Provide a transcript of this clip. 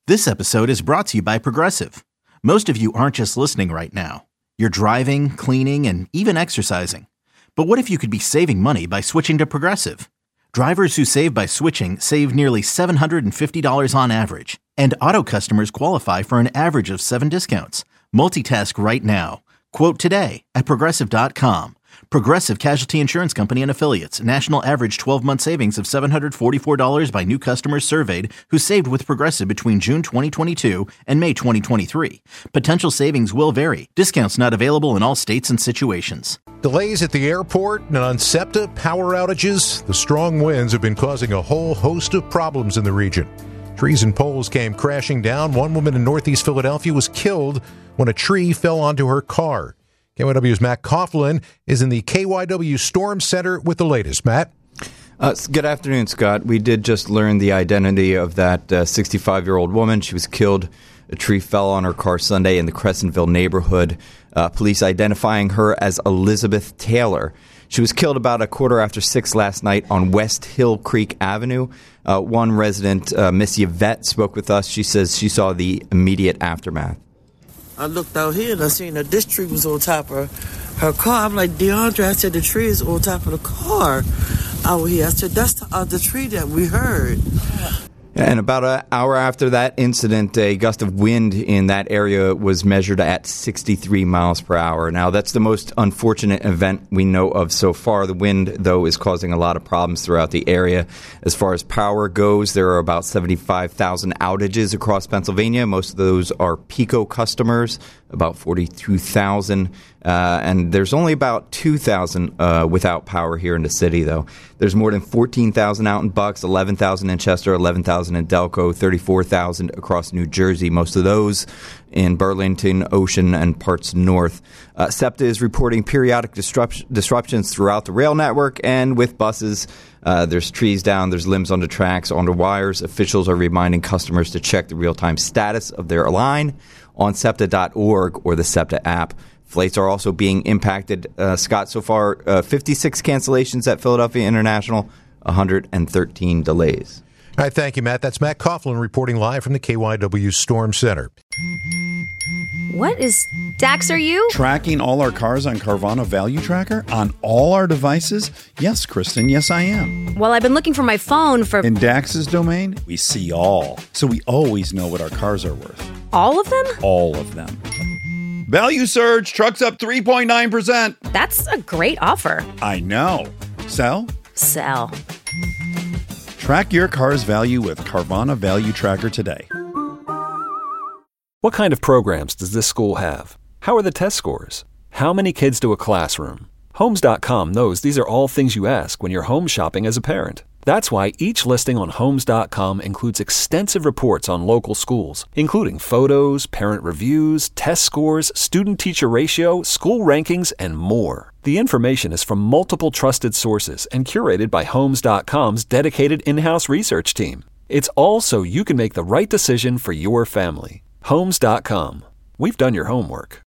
This episode is brought to you by Progressive. Most of you aren't just listening right now. You're driving, cleaning, and even exercising. But what if you could be saving money by switching to Progressive? Drivers who save by switching save nearly $750 on average. And auto customers qualify for an average of 7 discounts. Multitask right now. Quote today at Progressive.com. Progressive Casualty Insurance Company and Affiliates. National average 12-month savings of $744 by new customers surveyed who saved with Progressive between June 2022 and May 2023. Potential savings will vary. Discounts not available in all states and situations. Delays at the airport and on SEPTA, power outages. The strong winds have been causing a whole host of problems in the region. Trees and poles came crashing down. One woman in northeast Philadelphia was killed when a tree fell onto her car. KYW's Matt Coughlin is in the KYW Storm Center with the latest. Matt? Good afternoon, Scott. We did just learn the identity of that 65-year-old woman. She was killed. A tree fell on her car Sunday in the Crescentville neighborhood. Police identifying her as Elizabeth Taylor. She was killed about 6:15 last night on West Hill Creek Avenue. One resident, Miss Yvette, spoke with us. She says she saw the immediate aftermath. I looked out here and I seen that this tree was on top of her car. I'm like, DeAndre, I said, the tree is on top of the car out here. I said, that's the tree that we heard. And about an hour after that incident, a gust of wind in that area was measured at 63 miles per hour. Now, that's the most unfortunate event we know of so far. The wind, though, is causing a lot of problems throughout the area. As far as power goes, there are about 75,000 outages across Pennsylvania. Most of those are PECO customers, about 42,000. And there's only about 2,000 without power here in the city, though. There's more than 14,000 out in Bucks, 11,000 in Chester, 11,000 in Delco, 34,000 across New Jersey, most of those in Burlington, Ocean, and parts north. SEPTA is reporting periodic disruptions throughout the rail network, and with buses, there's trees down, there's limbs on the tracks, on the wires. Officials are reminding customers to check the real-time status of their line on SEPTA.org or the SEPTA app. Flights are also being impacted. Scott, so far, 56 cancellations at Philadelphia International, 113 delays. All right, thank you, Matt. That's Matt Coughlin reporting live from the KYW Storm Center. What is Dax, are you? Tracking all our cars on Carvana Value Tracker on all our devices? Yes, Kristen, yes, I am. Well, I've been looking for my phone for... In Dax's domain, we see all. So we always know what our cars are worth. All of them? All of them. Value surge, trucks up 3.9%. That's a great offer. I know. Sell? Sell. Track your car's value with Carvana Value Tracker today. What kind of programs does this school have? How are the test scores? How many kids do a classroom? Homes.com knows these are all things you ask when you're home shopping as a parent. That's why each listing on Homes.com includes extensive reports on local schools, including photos, parent reviews, test scores, student-teacher ratio, school rankings, and more. The information is from multiple trusted sources and curated by Homes.com's dedicated in-house research team. It's all so you can make the right decision for your family. Homes.com. We've done your homework.